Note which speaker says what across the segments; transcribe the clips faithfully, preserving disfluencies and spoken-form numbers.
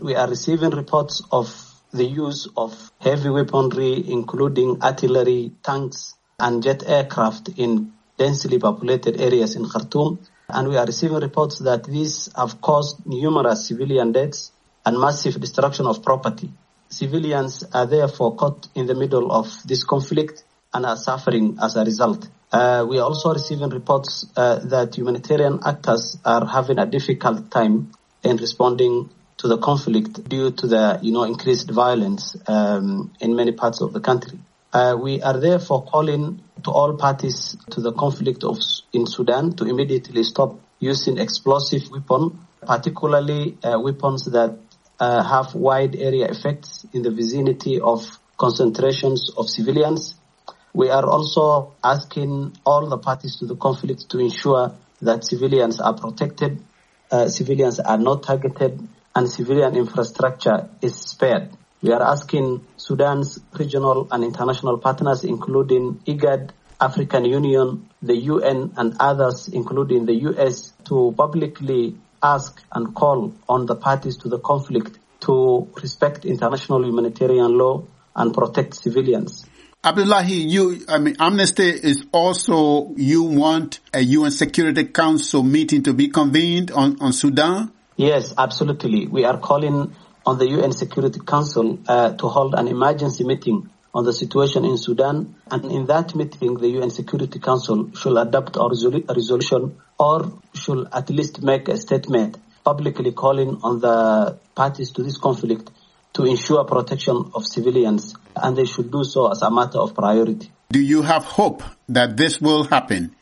Speaker 1: We are receiving reports of the use of heavy weaponry, including artillery, tanks, and jet aircraft in densely populated areas in Khartoum. And we are receiving reports that these have caused numerous civilian deaths and massive destruction of property. Civilians are therefore caught in the middle of this conflict and are suffering as a result. Uh, we are also receiving reports uh, that humanitarian actors are having a difficult time in responding to the conflict due to the, you know, increased violence um, in many parts of the country. Uh, we are therefore calling to all parties to the conflict of in Sudan to immediately stop using explosive weapons, particularly uh, weapons that uh, have wide area effects in the vicinity of concentrations of civilians. We are also asking all the parties to the conflict to ensure that civilians are protected, uh, civilians are not targeted, and civilian infrastructure is spared. We are asking Sudan's regional and international partners, including IGAD, African Union, the U N, and others, including the U S, to publicly ask and call on the parties to the conflict to respect international humanitarian law and protect civilians.
Speaker 2: Abdullahi, you, I mean, Amnesty is also, you want a U N Security Council meeting to be convened on, on Sudan?
Speaker 1: Yes, absolutely. We are calling on the U N Security Council uh, to hold an emergency meeting on the situation in Sudan. And in that meeting, the U N Security Council should adopt a, resolu- a resolution or should at least make a statement publicly calling on the parties to this conflict to ensure protection of civilians, and they should do so as a matter of priority.
Speaker 2: Do you have hope that this will happen?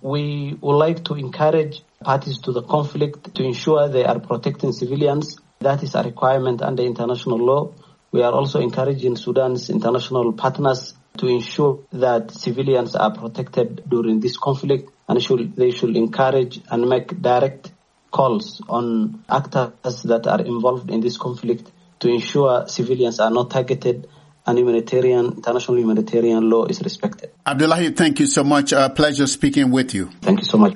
Speaker 1: We would like to encourage parties to the conflict to ensure they are protecting civilians. That is a requirement under international law. We are also encouraging Sudan's international partners to ensure that civilians are protected during this conflict, and should, they should encourage and make direct calls on actors that are involved in this conflict to ensure civilians are not targeted and humanitarian, international humanitarian law is respected.
Speaker 2: Abdullahi, thank you so much. A pleasure speaking with you.
Speaker 1: Thank you so much.